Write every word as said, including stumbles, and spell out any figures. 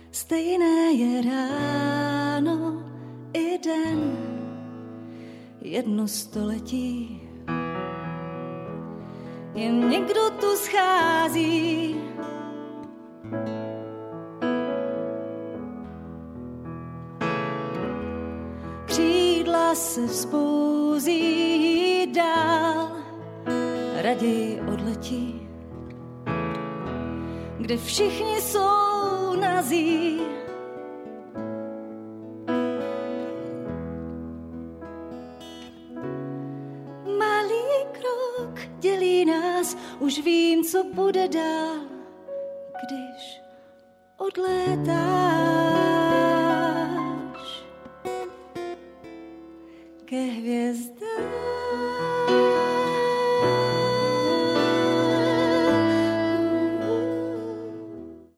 Stejné je ráno i den, jedno století. Jen někdo tu schází, křídla se vzpouzí dál, raději odletí, kde všichni jsou nazí. Malý krok dělí nás, už vím, co bude dál, když odlétáš ke hvězdám.